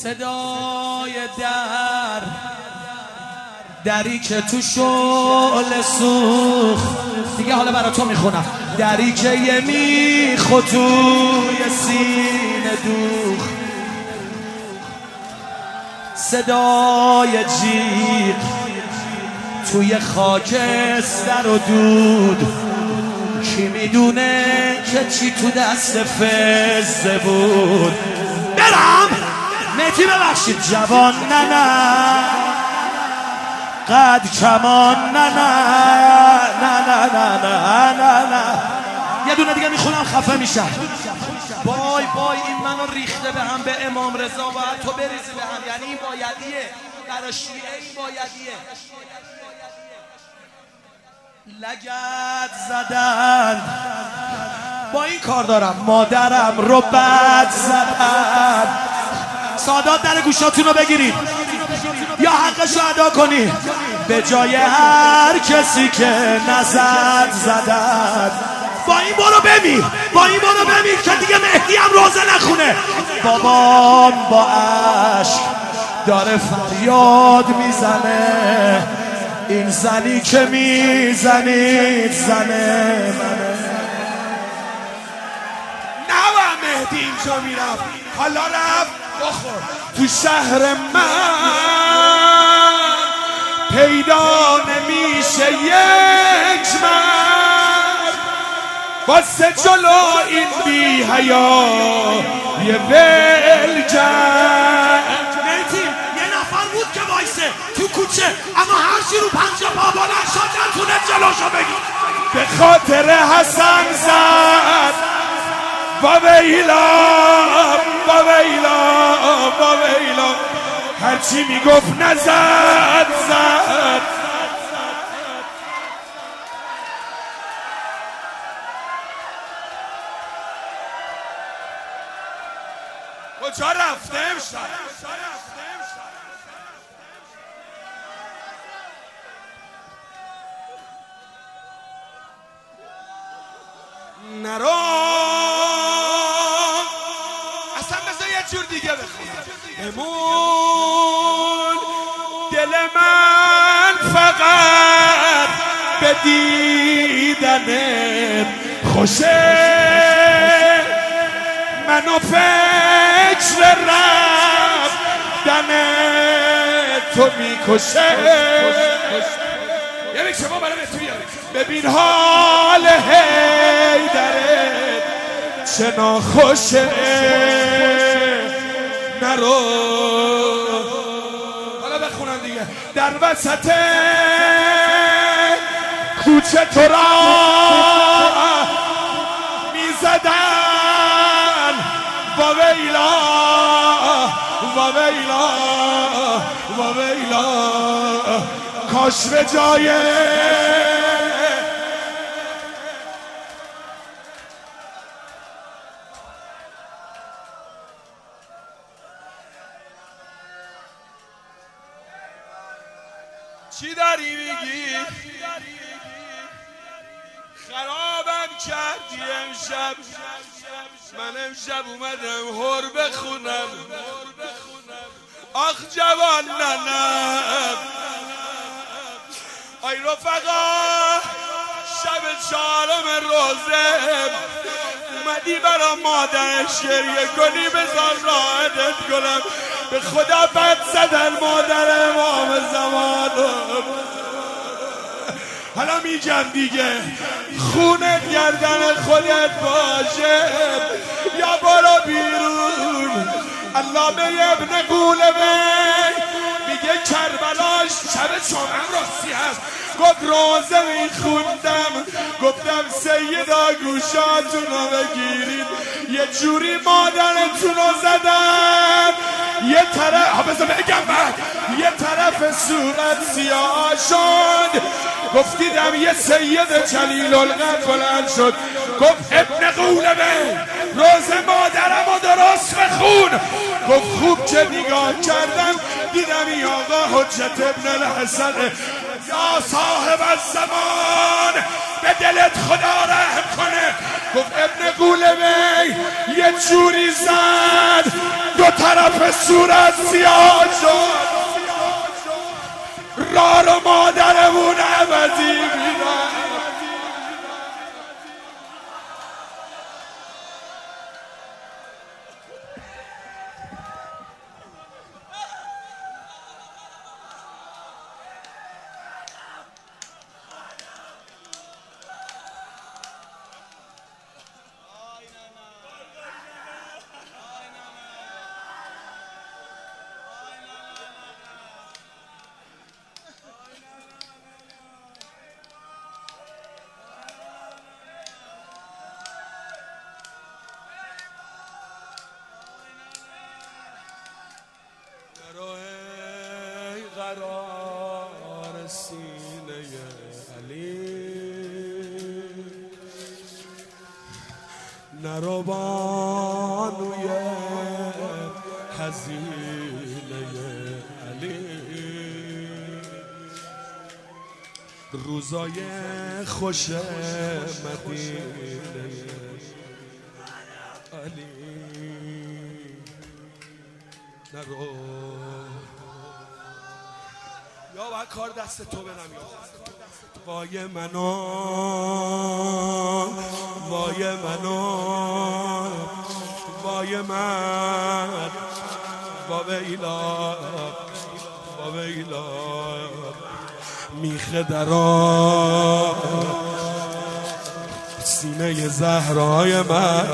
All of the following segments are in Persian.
صدای دری که تو شعله سوخت دیگه، حالا برا تو میخونم. دری که یه میخو توی سینه دوخت، صدای جیغ توی خاکستر و دود. کی میدونه که چی تو دست فزه بود. برم مهدی ببخشید جوان نه قد کمان نه یه دونه دیگه میخونم خفه میشم. بای این منو ریخته به هم، به امام رضا باید تو بریزی به هم. یعنی این بایدیه برای شیعه، این بایدیه. لگد زدن با این کار دارم، مادرم رو بد زدن. سادات در گوشاتون رو بگیرید یا حقش رو ادا کنید به جای هر کسی که نزد زدن. با این برو بمیر که دیگه مهدی هم روزه نخونه. بابام با عشق داره فریاد میزنه، این زنی که میزنید زنه منه. نه مهدی اینجا میرفت، حالا رفت بخور. تو شهر من پیدا نمیشه یک مرد واسه جلو این بی حیا یه ولجن. مهدی یه نفر بود که وایسه تو کوچه، اما هر چی رو 5 پا بلند شد نتونه جلوشو بگیر. به خاطر حسن زد با ویلا هرچی میگفت نزد زد. کجا رفته امشب؟ نرو اصلا بذار یه جور دیگه بخونم. بمون دل من فقط به دیدنت خوشه، منو فکر رفتن تو میکشه. یه بیک شما برای تو بیاریم. ببین حال حیدرت چه ناخوشه. نرو حالا بخونم دیگه. در وسط کوچه تو را میزدن با ویلا کاش به جای چی داری میگی؟ خرابم کردی امشب. من امشب اومدم هر بخونم. آخ جوان ننم آی رفقا، شب 4 روزه اومدی برا مادر گریه کنی، بذار راحتت کنم. به خدا بد زدن مادر امام زمانم. حالا میگم دیگه، خونت گردن خودت باشه یا برو بیرون. الله به ابن قولبه میگه کربلاش شب 4 راستی هست. گفت روزه میخوندم، گفتم سیدا گوشاتونو بگیرید، یه جوری مادرتونو زدن. یه طرف بذار بگم بعد، یه طرف صورت سیاه شد. گفتیدم یه سید جلیل القدر بلند شد گفت ابن قولبه روز مادرم و درست بخون. گفت خوب که نگاه کردم دیدم این آقا حجت ابن الحسن. یا صاحب الزمان به دلت خدا رحم کنه. گفت ابن قولبه یه جوری زد دو طرف صورت سیاه شد. رار و مادرمون عوضی میدن. قرار سینه علی نرو بانوی حزینه علی. روزای خوش مدینه علی نرو. یا باید کار دست تو برم یا وای منو وای منو وای من ویلا ویلا میخه درا سینه زهرای من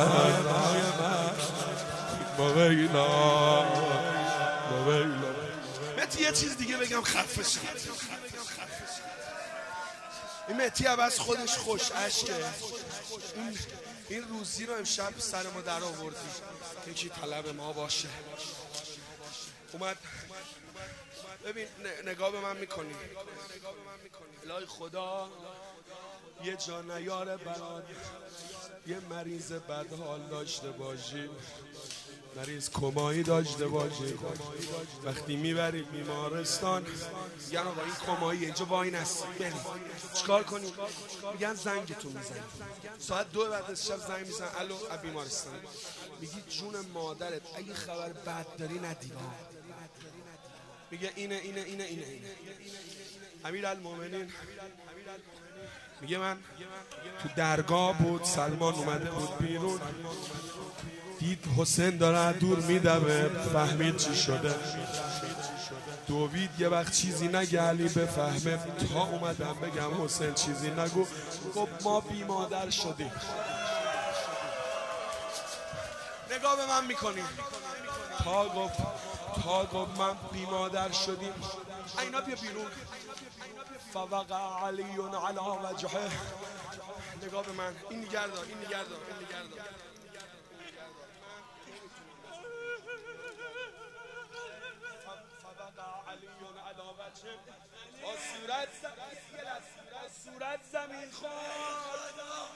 ویلا ویلا. یه چیز دیگه بگم خفه شد. این مهدی عباس خودش خوش عشقه. این روزی رو امشب سر ما در آوردی یکی طلب ما باشه. اومد ببین نگاه به من میکنی الهی خدا یه جا نیاره برات یه مریض بدحال داشته باشی، مریض کمایی داشته باشی، وقتی میبرید بیمارستان میگن آقا این کمایی اینجا وای نستی بریم چیکار کنیم؟ میگن زنگتون میزنیم. ساعت 2 بعد از شب زنگ میزن الو بیمارستان. میگی جون مادرت اگه خبر بد داری ندیدی. میگه اینه امیرالمومنین میگه من تو درگاه بود، سلمان اومده بود بیرون، دید حسین داره دور میدوه، فهمید چی شده، دوید یه وقت چیزی نگه علی بفهمه، تا اومدم بگم حسین چیزی نگو، گفت ما بی مادر شدیم. نگاه به من میکنی تا گفت من بی مادر شدیم. اینا بیا بیرون. فوقع علی علی وجهه. نگاه به من، این نگردار با صورت زمین خورد.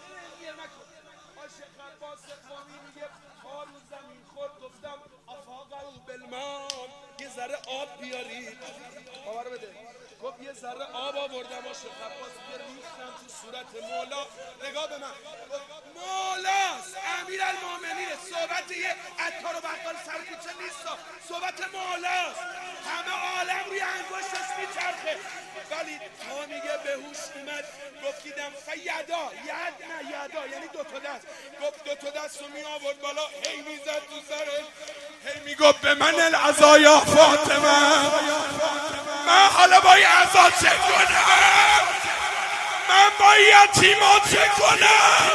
عاشق عباس قومی میگه پا رو زمین خورد. گفتم افاقه بالماء، یه ذره آب بیارید. باور بده گفت یه ذره آب آوردم عاشق عباس ریختم تو صورت مولا. نگاه به من، مولاست امیرالمومنین. صحبت یه عطار و بقال سرکوچه نیست، صحبت مولاست. همه عالم روی انگشتش میچرخه، ولی تا میگه به هوش اومد گفت دیدم فیدا یدا یعنی دو تا دست. گفت دو تا دست رو می آورد بالا، هی میزد تو سرش، هی میگفت به من العزایا فاطمه. من حالا با این عزا چه کنم؟ من با یتیما چه کنم؟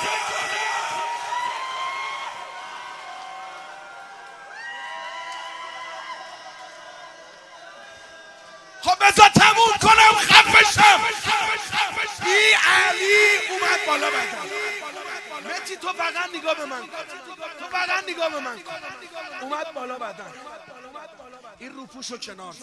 خب بذار تموم کنم خفشم. این علی اومد بالا بدن. متی تو فقط نگاه به من، اومد بالا بدن. این روپوشو کنار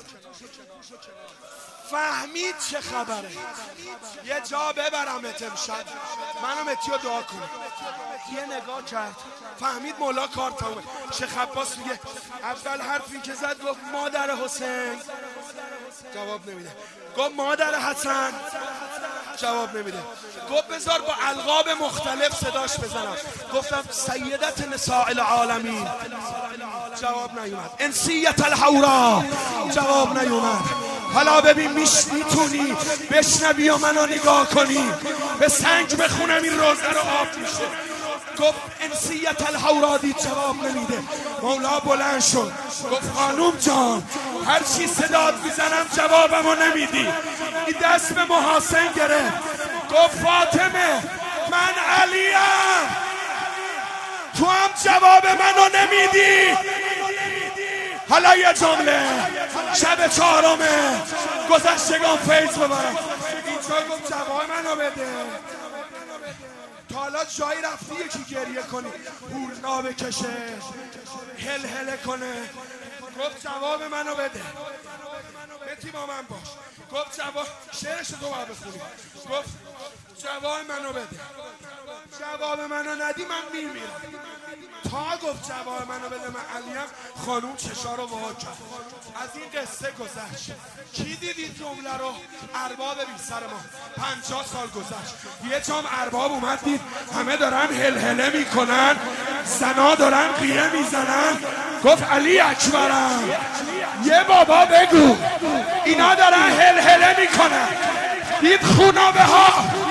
فهمید چه خبره. یه جا ببرمت امشب، منو متیو دعا کنه. یه نگاه کرد فهمید مولا کار تمومه. شیخ عباس میگه اول حرفی که زد گفت مادر حسین، جواب نمیده. گفت مادر حسن، جواب نمیده. گفت بذار با القاب مختلف صداش بزنم. گفتم سیدت نساء العالمین، جواب نیومد. انسیت الحورا، جواب نیومد. حالا ببین میتونی بشنوی و منو نگاه کنی، به سنگ بخونم این روزه رو آب میشه. گفت انسیت الحورا، دید جواب نمیده. مولا بلند شد گفت خانوم جان هر چی صدات میزنم جوابمو نمیدی. این دست به محاسن گرفت گفت فاطمه من علیم، تو هم جواب منو نمیدی. حالا یه جمله، شب 4 گذشتگان فیض ببرم. اینجا گفت جواب منو بده. تا حالا جایی رفتی یکی گریه کنی هورنا بکشه هل کنه؟ گفت جواب منو بده. بتی با من باش. گفت جواب، شعرشو تو باید بخونی. گفت جواب منو بده. جواب منو ندی من میمیرم. تا گفت جواب منو بده من علیم، خانوم چشا رو وا کرد. از این قصه گذشت. کی دید این جمله رو؟ ارباب بی سر ما. 50 سال گذشت. یه جام ارباب اومد دید همه دارن هلهله میکنن، زنا دارن قیه میزنن. گفت علی اکبرم یه بابا بگو اینا دارن هلهله میکنن. دید خونابه ها